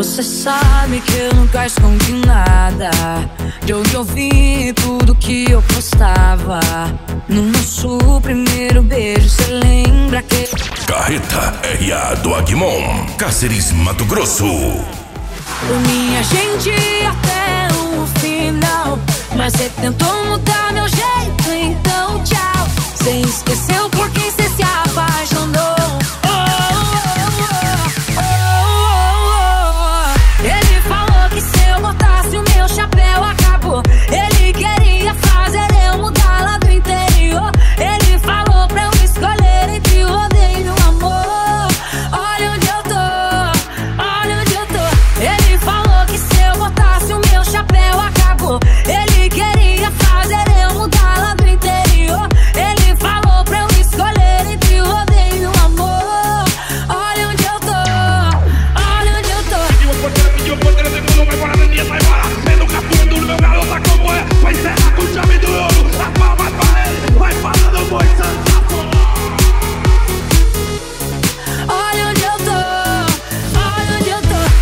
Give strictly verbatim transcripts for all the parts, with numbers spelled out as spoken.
Você sabe que eu nunca escondi nada. De onde eu vi tudo que eu postava. No nosso primeiro beijo, cê lembra que... Carreta R A do Agmon, Cáceres, Mato Grosso. Por mim a gente ia até o final, mas cê tentou mudar meu jeito, então tchau. Cê esqueceu por quem cê se apaixonou. Ele falou que se eu botasse o meu chapéu acabou. Ele queria fazer eu mudar lá do interior. Ele falou pra eu escolher entre o rodeio e o amor. Olha onde eu tô, olha onde eu tô. Ele falou que se eu botasse o meu chapéu acabou. Ele queria fazer eu mudar lá do interior. Ele falou pra eu escolher entre o rodeio e o amor. Olha onde eu tô, olha onde eu tô. Pediu por três segundos, vai embora, Daniel, vai embora. Vendo o capuz meu garota como é. Vai encerrar com chave do ouro. A palma pra ele, vai falando boi santo. Olha onde eu tô, olha onde eu tô.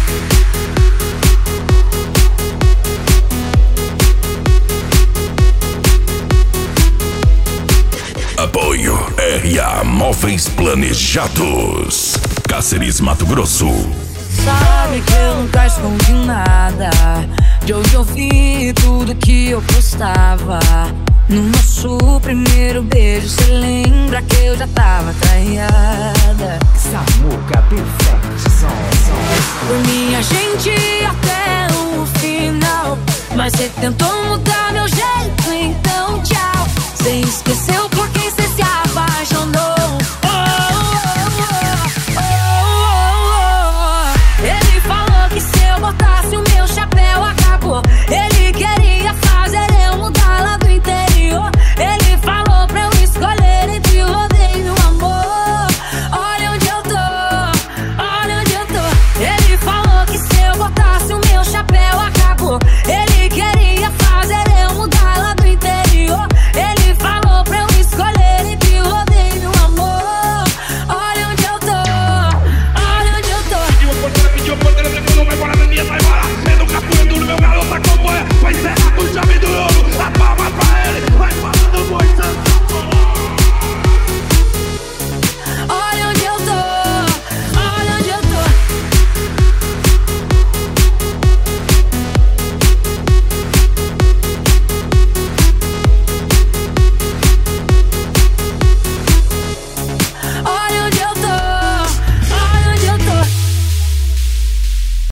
Apoio R A Móveis Planejados, Cáceres, Mato Grosso. Sabe que eu nunca escondi nada. De onde eu vi tudo que eu postava. No nosso primeiro beijo, cê lembra que eu já tava traiada. Samuca Perfection. Por mim a gente ia até o final, mas cê tentou mudar meu jeito, então tchau. Cê esqueceu por quem cê se apaixonou. Ele falou que se eu botasse o meu chapéu acabou. Ele queria fazer eu mudar lá do interior. Ele falou pra eu escolher entre o rodeio e o amor. Olha onde eu tô, olha onde eu tô. Ele falou que se eu botasse o meu chapéu acabou. Ele queria fazer eu mudar lá do interior. Ele falou pra eu escolher entre o rodeio e o amor. Olha onde eu tô, olha onde eu tô. Pediu por três segundos,